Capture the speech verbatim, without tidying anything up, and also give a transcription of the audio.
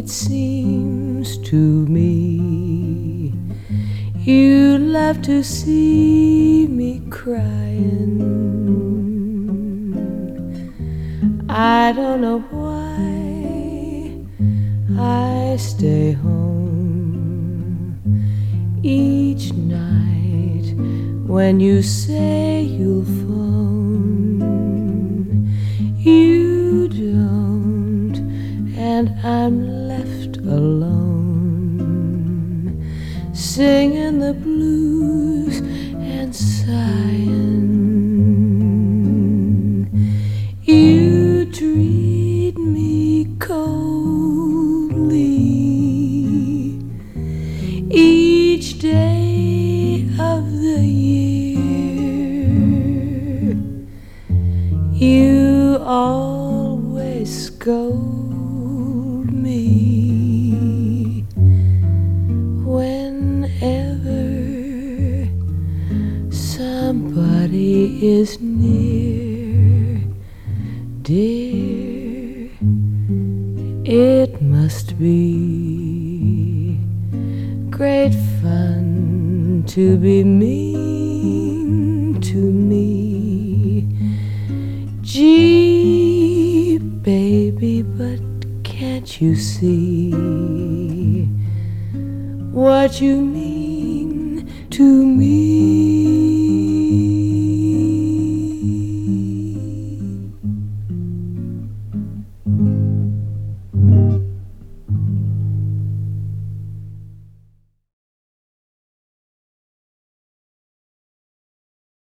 it seems to me you love to see me crying. I don't know why I stay home each night when you say you'll phone. You don't, and I'm left alone, singing the blues and sighing. You treat me coldly each day of the year. You always scold me whenever somebody is near. Dear, it must be great fun to be mean to me. Gee, baby, but can't you see what you mean?